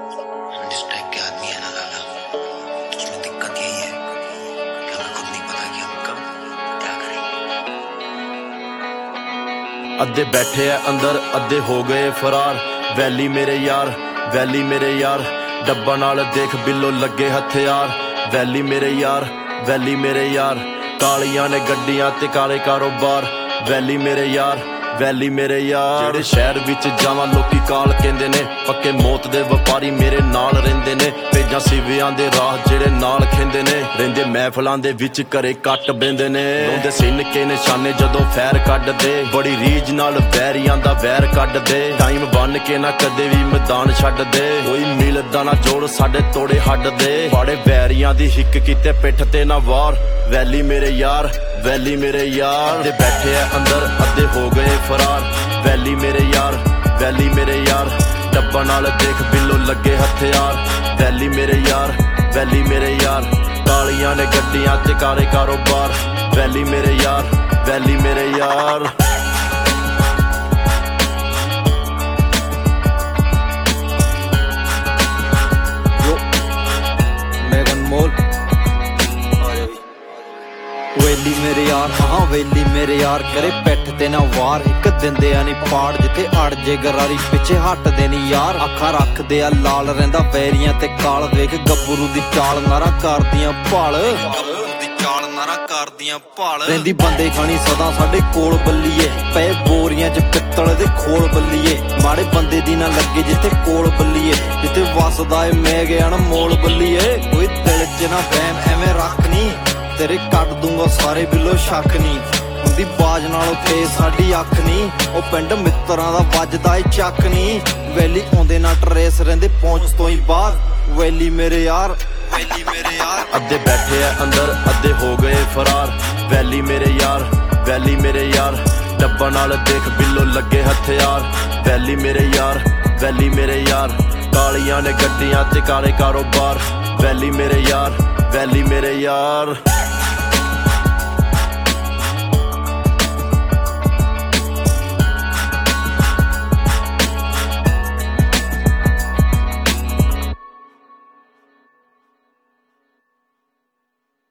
जिस टाइप के आदमी है ना लाला, उसमें दिक्कत यही है कि हमें खुद नहीं पता कि हम कब क्या करेंगे। अद्धे बैठे है अंदर, अद्धे हो गए फरार। वैली मेरे यार, वैली मेरे यार, डब्बा नाल देख बिल्लो लगे हथियार। वैली मेरे यार, वैली मेरे यार, कालियां ने गड्डियां ते काले कारोबार। वैली मेरे यार, वैली मेरे यार, जेड़े शहर विच जावां लोकी काल कहंदे ने। पक्के मौत दे व्यापारी मेरे नाल रहिंदे ने। पेजां सिवियां दे राह जेड़े नाल खेंदे ने। रहिंदे महफिलां दे विच घरे कट बेंदे ने। लाउंदे सिन के निशाने जदों फैर कड्डदे। बड़ी रीज नाल वैरियां दा वैर कड्डदे। टाइम बन के ना कदे भी मैदान छड्डदे। कोई मिलदा ना जोड़ साडे तोड़े हड्ड दे। बड़े वैरियां दी हिक कीते पिठ ते ना वार। वैली मेरे यार, वैली मेरे यार, दे बैठे है अंदर, अद्धे हो गए फरार। वैली मेरे यार, वैली मेरे यार, डब्बा नाल देख बिल्लो लगे हथियार। वैली मेरे यार, वैली मेरे यार, कालियां ने गड्डियां ते काले कारोबार। वैली मेरे यार, वैली मेरे यार। वेली मेरे यार, हाँ वेली मेरे यार, करे पिठ ते ना वार। एक दिंदे आ नी पाड़ जिथे अड़ जे गरारी, पिछे हटदे नी यार। अखां रखदे आ लाल, रहिंदा वैरियां ते काल। वेख गब्बरू दी चाल नारा करदियां भाल। रहिंदी बंदे खानी सदा साडे कोल बल्लीए। पे बोरियां च पित्तल दे खोल बल्लीए। माड़े बंदे दी ना लगे जिथे कोल बल्लीए। जिथे वसदा ए मैं गया ना मोल बल्लीए। कोई दिल च ना वहम एवें रख नी, तेरे कट दूंगा सारे बिलो शक नी। उंदी बाज नालों तेज साडी अख नी। ओ पिंड मित्तरां दा वजदा ए चक नी। वैली आउंदे ना ट्रेस रहिंदे पहुंच तो ही बाहर। वैली मेरे यार, वैली मेरे यार, अद्धे बैठे है अंदर, अद्धे हो गए फरार। वैली मेरे यार, वैली मेरे यार, डब्बा नाल देख बिल्लो लगे हथियार। वैली मेरे यार, वैली मेरे यार, कालियां ने गड्डियां ते काले कारोबार। वैली मेरे यार, वैली मेरे यार।